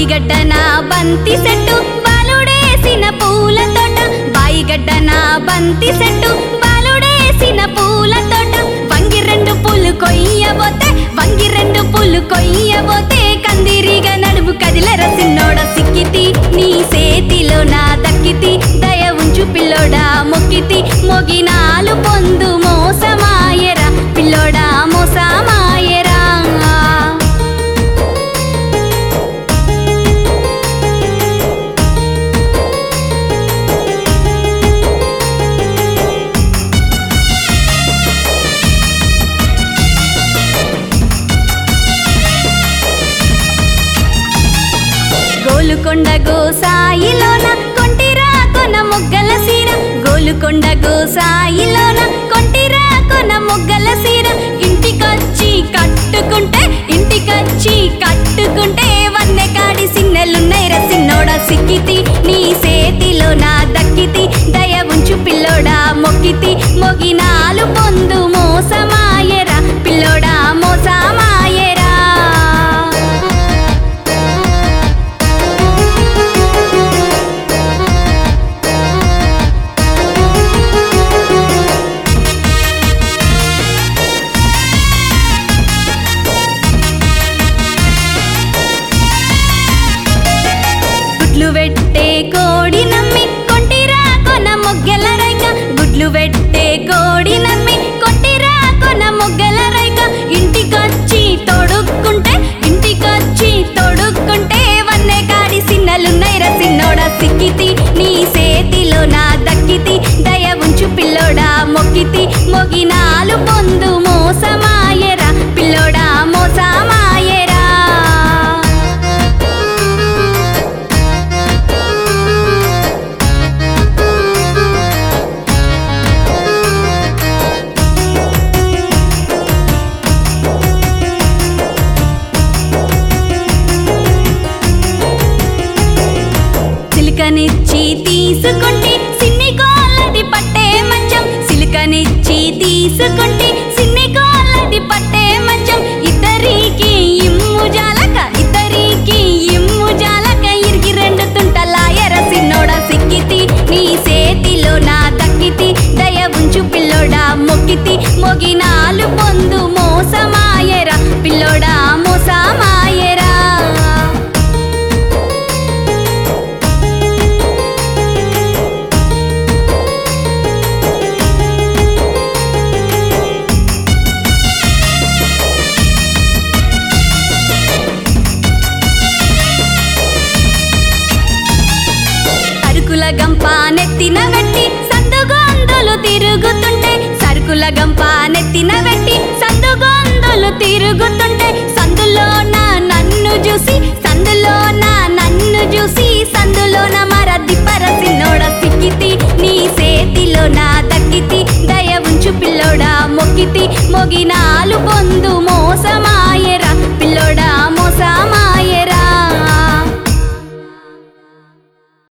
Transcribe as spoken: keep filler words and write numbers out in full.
బాయిగడ్డన బంతి సెట్టు బాలుడేసిన పూల తోట బాయిగడ్డన బంతి సెట్టు బాలుడేసిన పూల తోట వంగి రెండు పూలు కొయ్యబోతే వంగి రెండు పూలు కొయ్యబోతే కందిరిగా నడుము కదిలెర సిన్నోడ సిక్కితి నీ సేతిలో నా దక్కితి దయ ఉంచు పిల్లోడా మొక్కితి మొగినాలు పొందు మోసమాయరా పిల్లోడా మోసమాయరా గోలుకొండ గోసాయిలోన కొంటిరా కొన మొగ్గల సీర గోలుకొండ గోసాయిలోన కొంటిరా కొన మొగ్గల సీర ఇంటికొచ్చి కట్టుకుంటే ఇంటికొచ్చి కట్టుకుంటే వన్నె కాడి సిన్నెలున్నైర సిన్నోడ సిక్కితి నీ సేతిలో నా దక్కితి దయ ఉంచు పిల్లోడా మొక్కితి మొగినాలు పొందు మోసమాయరా పిల్లోడా మోసమాయరా గుడ్లు పెట్టే కోడి నమ్మి కొంటిరా కొన మొగ్గల రైక గుడ్లు పెట్టే కోడి నమ్మి కొంటిరా కొన మొగ్గల రైక ఇంటికొచ్చి తొడుక్కుంటే ఇంటికొచ్చి తొడుక్కుంటే వన్నె కాడి సిన్నలున్నైర సిన్నోడ సిక్కితి నీ సేతిలో నా దక్కితి దయ ఉంచు పిల్లోడా మొక్కితి మొగినాలు పొందు మోసమాయరా పిల్లోడా మోసమాయరా సిలికనిచ్చి తీసుకుంటే సిన్ని గోళ్ళది పట్టే మంచం సిలికనిచ్చి తీసుకుంటే